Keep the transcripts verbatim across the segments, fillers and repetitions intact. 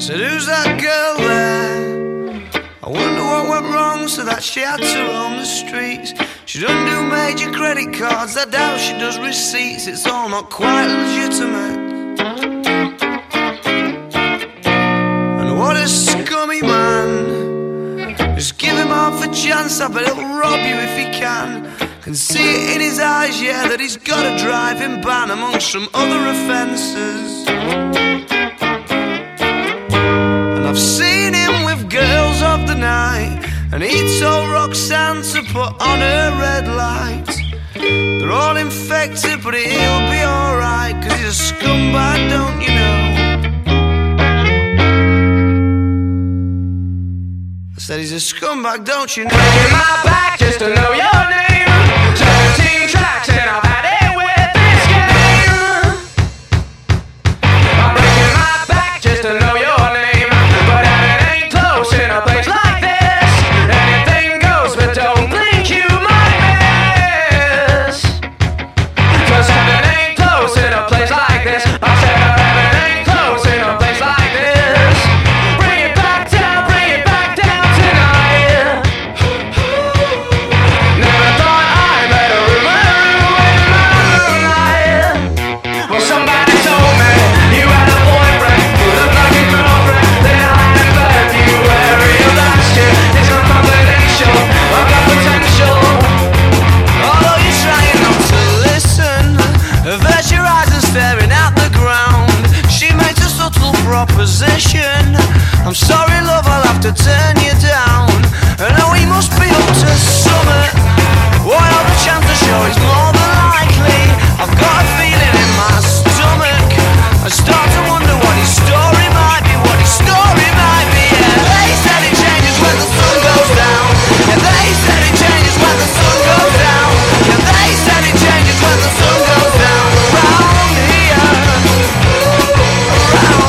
said, who's that girl there? I wonder what went wrong so that she had to roam the streets. She doesn't do major credit cards, I doubt she does receipts. It's all not quite legitimate. And what a scummy man. Just give him half a chance, I bet he'll rob you if he can. Can see it in his eyes, yeah, that he's got a driving ban amongst some other offences. And I've seen him with girls of the night, and he told Roxanne to put on her red lights. They're all infected, but he'll be alright, cause he's a scumbag, don't you know? I said he's a scumbag, don't you know? Breaking my back just to know your name. Seventeen tracks and I've had it with this game. I'm breaking my back just to know your name, but it ain't close in a place like this. Anything goes, but don't blink, you might miss. Cause heaven ain't close in a place like this. I said heaven ain't close in a place like this. Bring it back down, bring it back down tonight. Never thought I'd let a rumor ruin my moonlight. Well, somebody told me you had a boyfriend who looked like a girlfriend. Then I had felt you every last year. It's not confidential, I've got potential. Although you're trying not to listen, avert your eyes and staring at the ground. She makes a subtle proposition. I'm sorry, love, I'll have to turn you down. And now we must be up to summer. What other chance to show is more than likely. I've got a feeling in my stomach. I start to wonder what his story might be, what his story might be. Yeah, they said it changes when the sun goes down. Yeah, they said it changes when the sun goes down. Yeah, they said it changes when the sun goes down. Around here, around.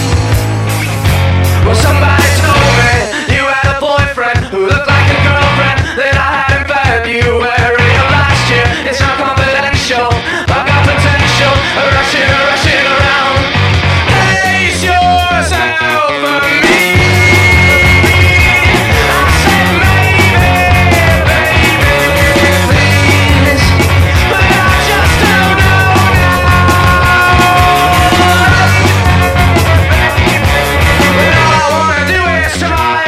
Well, somebody told me you had a boyfriend who looked like a girlfriend. That I hadn't felt you every last year. It's not confidential, I've got potential. Rushing, rushing around. Brace yourself for me. I said maybe, baby, please, but I just don't know now. All I wanna do is try.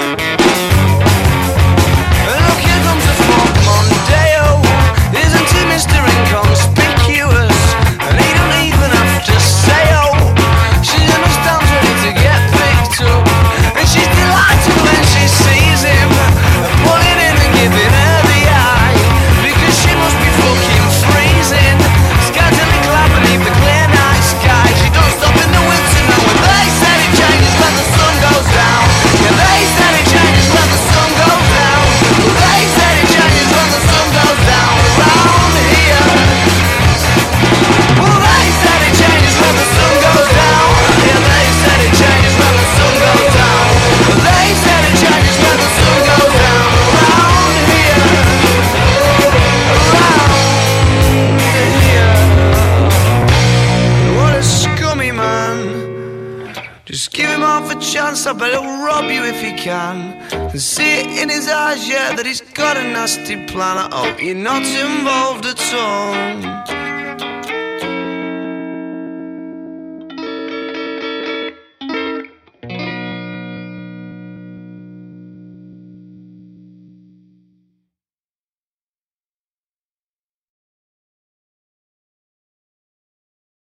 Look, here comes a Fort Mondeo. Isn't he Mister Inconspicuous? And he don't even have to say oh. She understands ready to get picked up, and she's delighted when she sees him, pulling in and giving her the eye, because she must be fucking freezing, scantily clad beneath the clear night sky. She don't stop in the winter now, and they said it changes when the sun goes down. Yeah, they said it changes when the sun goes down. They said it changes when the sun goes down. Around here. Well, they said it changes when the sun goes down. Yeah, they said it changes when the sun goes down. They said it changes when the sun goes down. Around here. Around here. What a scummy man. Just give him half a chance, I bet he'll rob you if he can. Can see it in his eyes, yeah, that he's got a nasty plan. I hope you're not involved at all.